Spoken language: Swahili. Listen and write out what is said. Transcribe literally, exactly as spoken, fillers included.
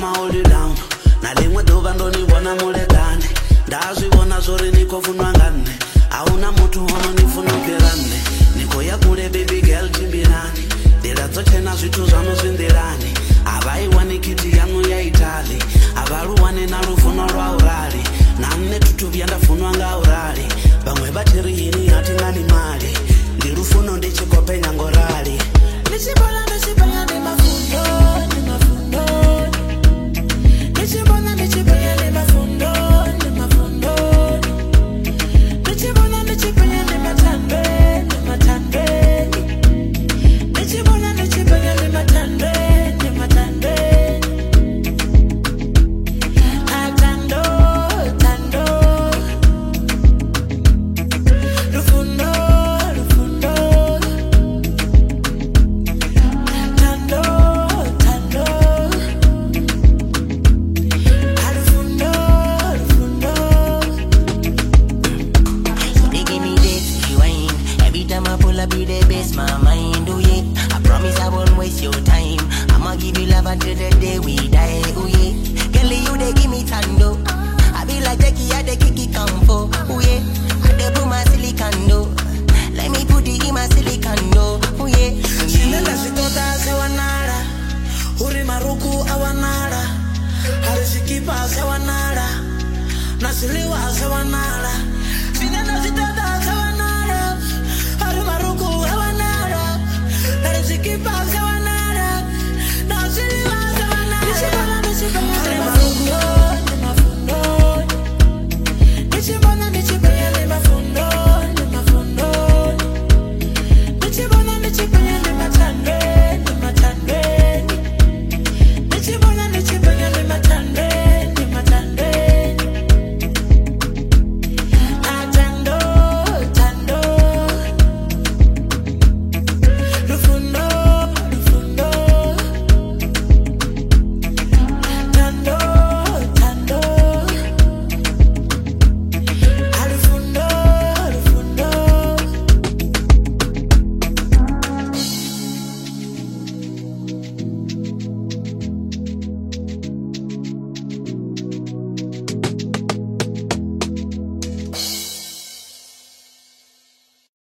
I'ma hold you down. Na limwe duva ndo nibona mulekane. Ndazi bona zori niko funwa ngane. Auna mutu hono nifunu kerane. Niko ya kule baby girl timbirani. Dira zote na zitu zanu zindirani. Abai wani kiti yangu ya Itali. Abaru wani na rufuno rwa urali. Na mne tutu vyanda funwa nga urali. Bangwe bateri hini hati ngani mali. Lirufuno ndichi kope nyangorali. Nisibona nisibaya ni mafundo, ni mafundo. Nisibona nisibaya ni mafundo, ni mafundo. Nisibona nisibaya ni matambe, ni matambe. Nisibona nisibaya ni matambe, ni matambe. Atando, tando. Rufundo, rufundo. Tando, tando. Rufundo, rufundo. They give me this wine. Every time I pull up, be the best, my mind, oh yeah. I promise I won't waste your time. I'ma give you love until the day we die, oh yeah. Girl, you they give me tando. I be like Jackie at the Kiki Campo, oh yeah. I dey put my silicando. Let me put it in my silicando, oh yeah. Sinenda sitota sewanara. Uri maruku awanara. Harisikipa sewanara. Nasiliwa sewanara. Sinenda sitota sewanara. Uri maruku awanara. Harisikipa sewanara.